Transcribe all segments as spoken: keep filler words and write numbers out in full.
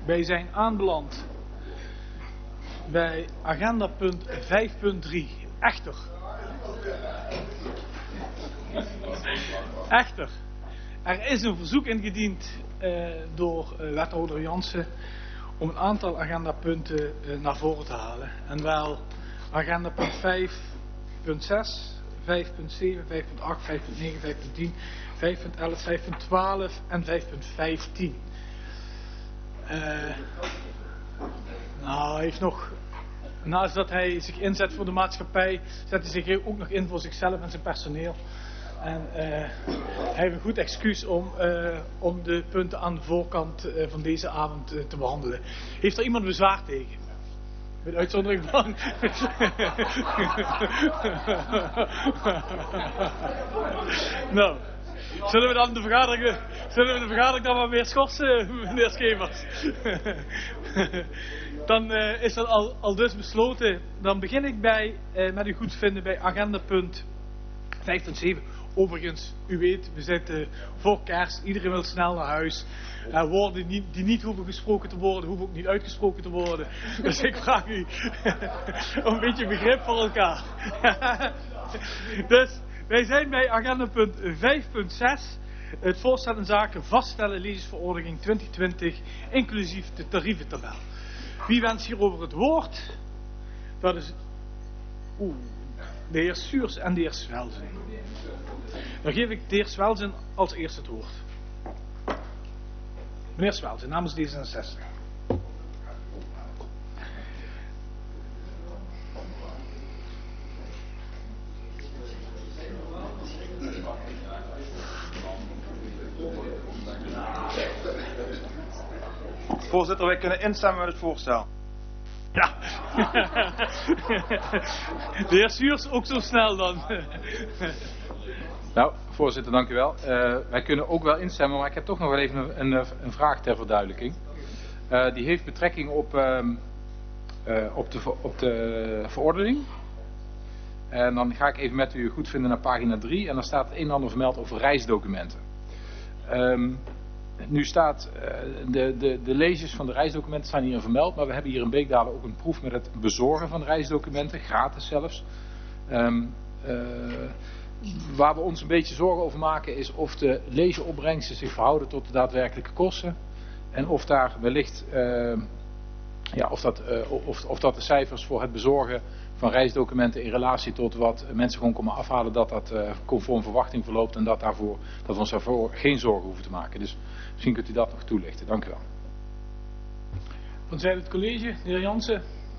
Wij zijn aanbeland bij agenda punt vijf punt drie. Echter. Echter. Er is een verzoek ingediend uh, door uh, wethouder Jansen om een aantal agendapunten uh, naar voren te halen. En wel agenda punt vijf punt zes, vijf punt zeven, vijf punt acht, vijf punt negen, vijf punt tien, vijf punt elf, vijf punt twaalf en vijf punt vijftien. Uh, nou, hij heeft nog, naast dat hij zich inzet voor de maatschappij, zet hij zich ook nog in voor zichzelf en zijn personeel. En uh, hij heeft een goed excuus om, uh, om de punten aan de voorkant uh, van deze avond uh, te behandelen. Heeft er iemand bezwaar tegen? Met uitzondering van... nou, zullen we dan de vergadering, zullen we de vergadering dan maar weer schorsen, meneer Schevers? Dan uh, is dat al, al dus besloten. Dan begin ik bij, uh, met u goed vinden bij agenda punt vijf punt zeven. Overigens, u weet, we zitten voor kerst, iedereen wil snel naar huis. Uh, woorden die, die niet hoeven gesproken te worden, hoeven ook niet uitgesproken te worden. Dus ik vraag u om een beetje begrip voor elkaar. Dus wij zijn bij agenda punt vijf punt zes. Het voorstel in zaken vaststellen lezersverordening twintig twintig, inclusief de tarieventabel. Wie wenst hierover het woord? Dat is oeh, de heer Suurs en de heer Swelzen. Dan geef ik de heer Swelzen als eerste het woord. Meneer Swelzen, namens D zesenzestig. Voorzitter, wij kunnen instemmen met het voorstel. Ja. De heer Suurs ook zo snel dan. Nou, voorzitter, dank u wel. Uh, wij kunnen ook wel instemmen, maar ik heb toch nog wel even een, een, een vraag ter verduidelijking. Uh, die heeft betrekking op, uh, uh, op, de, op de verordening. En dan ga ik even met u goed vinden naar pagina drie. En dan staat het een en ander vermeld over reisdocumenten. Um, nu staat, uh, de, de, de lezers van de reisdocumenten staan hierin vermeld. Maar we hebben hier in Beekdalen ook een proef met het bezorgen van reisdocumenten. Gratis zelfs. Um, uh, Waar we ons een beetje zorgen over maken is of de lezeropbrengsten zich verhouden tot de daadwerkelijke kosten. En of daar wellicht, uh, ja, of, dat, uh, of, of dat de cijfers voor het bezorgen van reisdocumenten in relatie tot wat mensen gewoon komen afhalen, dat dat uh, conform verwachting verloopt en dat, daarvoor, dat we ons daarvoor geen zorgen hoeven te maken. Dus misschien kunt u dat nog toelichten. Dank u wel. Van zijde het college, de heer Jansen.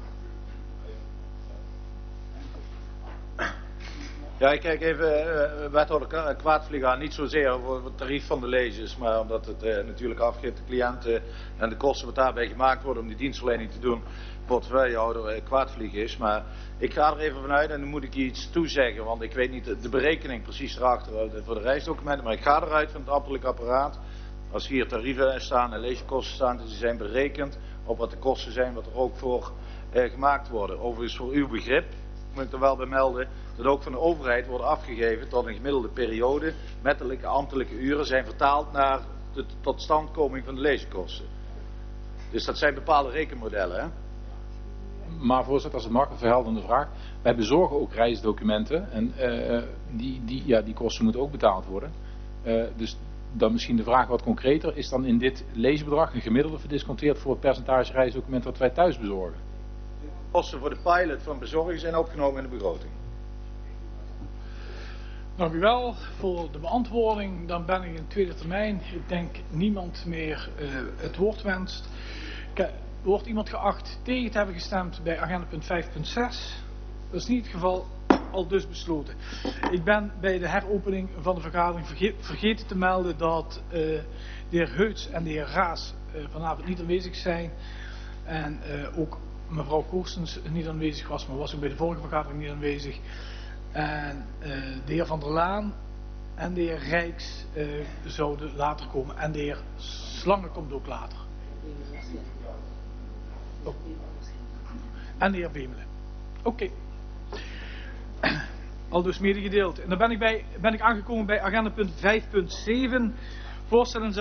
Ja, ik kijk even, uh, wethouder Kwaadvlieg aan, niet zozeer over het tarief van de lezers, maar omdat het uh, natuurlijk afgeeft de cliënten en de kosten wat daarbij gemaakt worden om die dienstverlening te doen, portefeuillehouder uh, Kwaadvlieg is. Maar ik ga er even vanuit en dan moet ik iets toezeggen, want ik weet niet de, de berekening precies erachter uh, voor de reisdocumenten, maar ik ga eruit van het ambtelijk apparaat. Als hier tarieven staan en lezeskosten staan, dus die zijn berekend op wat de kosten zijn, wat er ook voor uh, gemaakt worden. Overigens voor uw begrip moet ik er wel bij melden dat ook van de overheid worden afgegeven tot een gemiddelde periode met de ambtelijke uren zijn vertaald naar de totstandkoming van de lezeskosten. Dus dat zijn bepaalde rekenmodellen. Hè? Maar voorzitter, als het mag, een verhelderende vraag. Wij bezorgen ook reisdocumenten en uh, die, die, ja, die kosten moeten ook betaald worden. Uh, dus dan misschien de vraag wat concreter. Is dan in dit leesbedrag een gemiddelde verdisconteerd voor het percentage reisdocumenten wat wij thuis bezorgen? De kosten voor de pilot van bezorging zijn opgenomen in de begroting. Dank u wel voor de beantwoording. Dan ben ik in tweede termijn. Ik denk niemand meer uh, het woord wenst. Wordt iemand geacht tegen te hebben gestemd bij agenda punt vijf punt zes? Dat is niet het geval, al dus besloten. Ik ben bij de heropening van de vergadering verge vergeten te melden dat uh, de heer Heuts en de heer Raas uh, vanavond niet aanwezig zijn. En uh, ook mevrouw Koerstens niet aanwezig was, maar was ook bij de vorige vergadering niet aanwezig. En uh, de heer Van der Laan en de heer Rijks uh, zouden later komen. En de heer Slangen komt ook later. Oh. En de heer Wemelen. Oké. Okay. Al dus medegedeeld. En dan ben ik, bij, ben ik aangekomen bij agenda punt vijf punt zeven. Voorstellen